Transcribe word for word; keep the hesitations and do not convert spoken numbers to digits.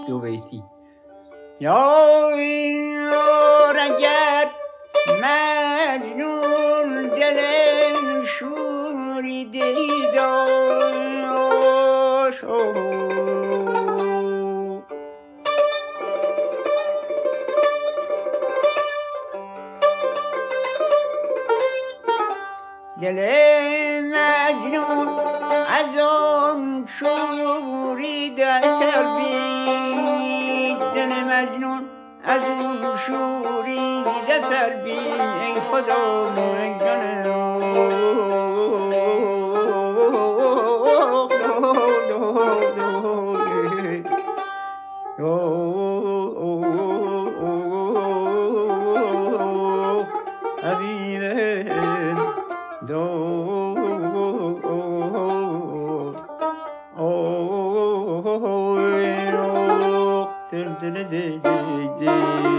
دو بیتی یار اگر مجنون دل شوریده داشت دل مجنون از آن شوریده اثر بید دل مجنون از اون شوریده اثر بید ای خدا ای جان